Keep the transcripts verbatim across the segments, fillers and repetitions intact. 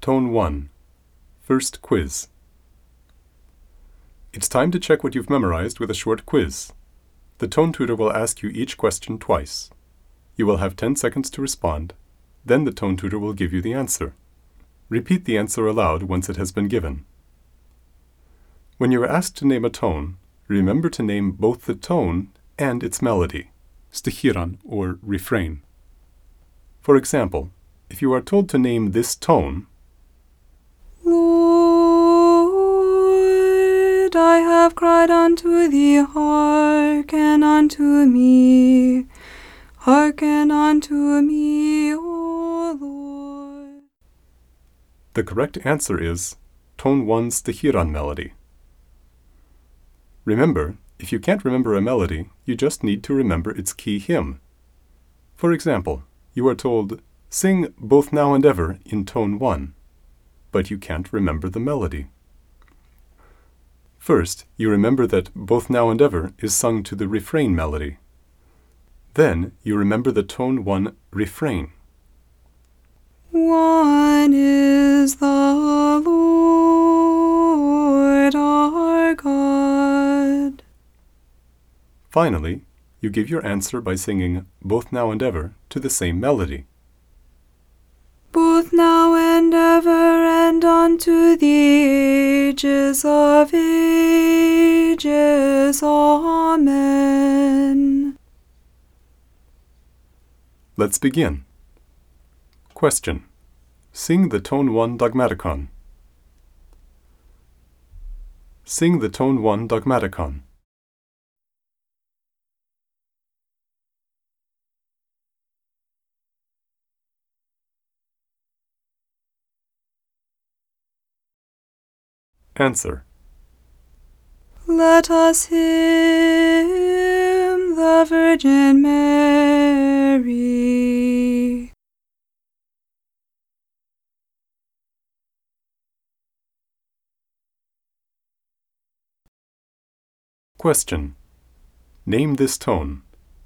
Tone one. First quiz. It's time to check what you've memorized with a short quiz. The tone tutor will ask you each question twice. You will have ten seconds to respond. Then the tone tutor will give you the answer. Repeat the answer aloud once it has been given. When you are asked to name a tone, remember to name both the tone and its melody, stachyron or refrain. For example, if you are told to name this tone, Lord, I have cried unto thee, hearken unto me, hearken unto me, O Lord. the correct answer is Tone one stachyron melody. Remember, if you can't remember a melody, you just need to remember its key hymn. For example, you are told, sing Both Now and Ever in tone one, but you can't remember the melody. First, you remember that Both Now and Ever is sung to the refrain melody. Then, you remember the tone one refrain. One is the Lord our God. Finally, you give your answer by singing Both Now and Ever to the same melody. Both now and ever and unto the ages of ages. Amen. Let's begin. Question. Sing the tone one dogmaticon. Sing the tone one dogmaticon. Answer. Let us hymn the Virgin Mary. Question. Name this tone.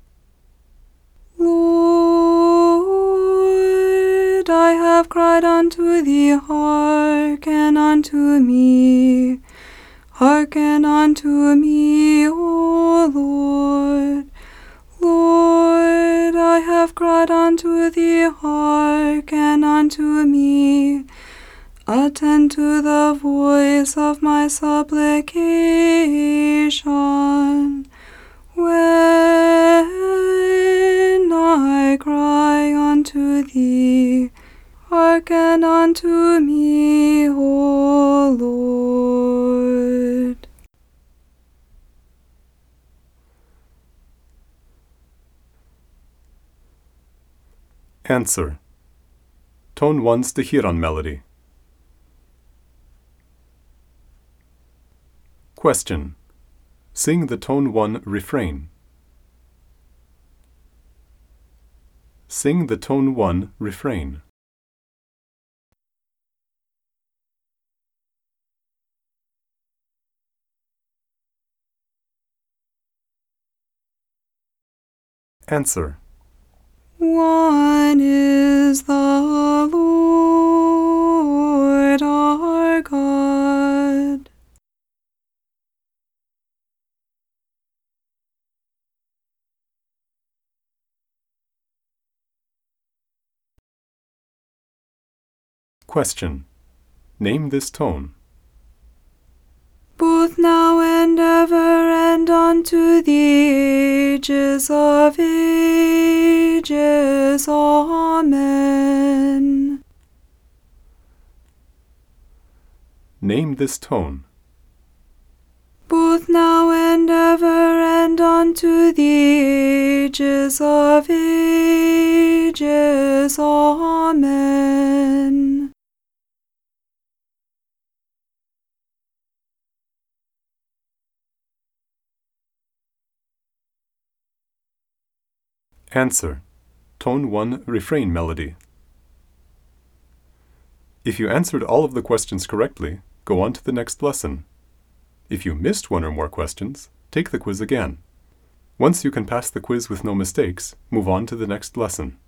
Lord, I have cried unto thee, hearken unto me, hearken unto me, O Lord. Lord, I have cried unto thee, hearken unto me. Attend to the voice of my supplication, when I cry unto thee. Hearken unto me, O Lord. Answer. Tone one stachyron melody. Question. Sing the tone one refrain. Sing the tone one refrain. Answer. One is the Lord our God. Question. Name this tone. Both now and ever and unto the ages of ages. Amen. Name this tone. Both now and ever and unto the ages of ages. Amen. Answer. Tone one refrain melody. If you answered all of the questions correctly, go on to the next lesson. If you missed one or more questions, take the quiz again. Once you can pass the quiz with no mistakes, move on to the next lesson.